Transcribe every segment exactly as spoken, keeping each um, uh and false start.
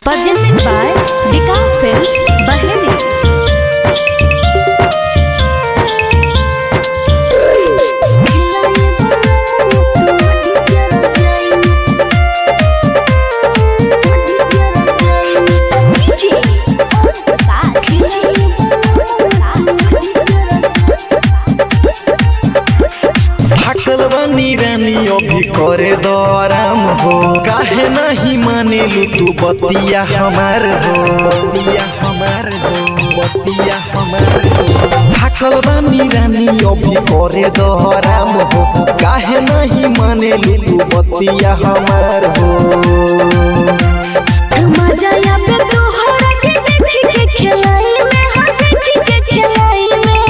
presented by Vikas Films, Bahrain. भी करे dram हो काहे नहीं मानेलू तू बतिया हमार हो बतिया हमार हो बतिया हमार हो थाकल बानी रानी अभी करे दराम हो काहे नहीं मानेलू तू बतिया हमार हो मजा या पे तोहरा के देखी के खिलाई में हां देखी के खिलाई में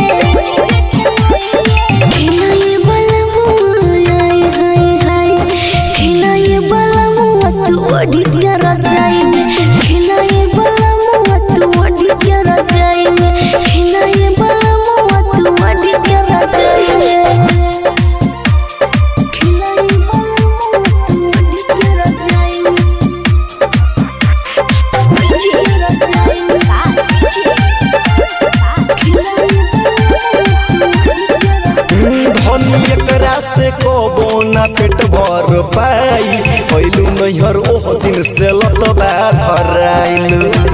खिलाई बलमु आए हाय हाय खिलाई बलमु तू ओढ़ी के रजाई में खिलाई बलमु तू ओढ़ी के रजाई में खिलाई बलमु तू ओढ़ी के रजाई में खिलाई बलमु तू ओढ़ी के रजाई में धनी एकरा से कबो ना पेट भर पाई पहलू नैहर ओह दिन से लतबा धराइल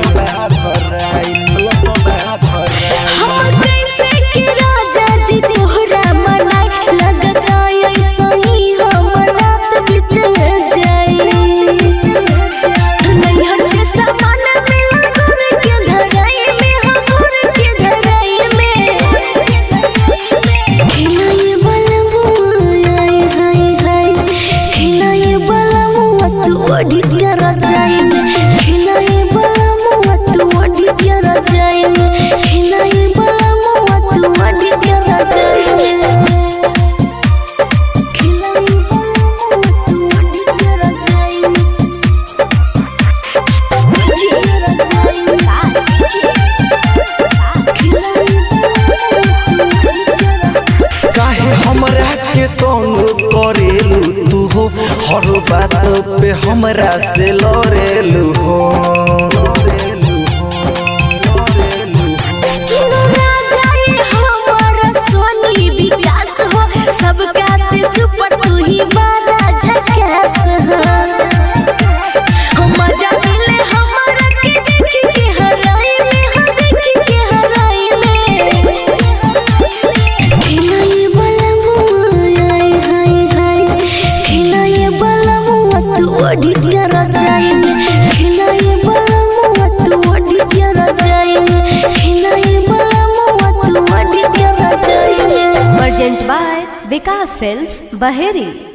हम कैसे के राजा जी तोहरा मनाई लगता ऐसा ही हम रात बीत जाई नैहर से सामान मिला घर के धराई में हम घर के धराई में खिलाई बलमु आए हाय हाय खिलाई बलमु तू ओढ़ी के रजाई में खिलाई बलमु तू ओढ़ी के रजाई में खिलाई बलमु तू ओढ़ी के रजाई में खिलाई बलमु तू ओढ़ी के रजाई में जी रजाई में खिलाई काहे हमरा के तंग करेलू तू हो हर बात पे हमरा से लड़ेलू हो सुनो राजा ये हमारा सोनी विकास हो सबका से सुपर तू ही बड़ा झकास हो हम मजा मिले हमारा के देखी के हराई में हम देखी के हराई में खिलाई बलमु आए हाय हाय खिलाई बलमु तू ओढ़ी के रजाई में खिलाई बलमु तू ओढ़ी के रजाई में खिलाई बलमु तू ओढ़ी के रजाई में। Presented by Vikas Films, Bahrain.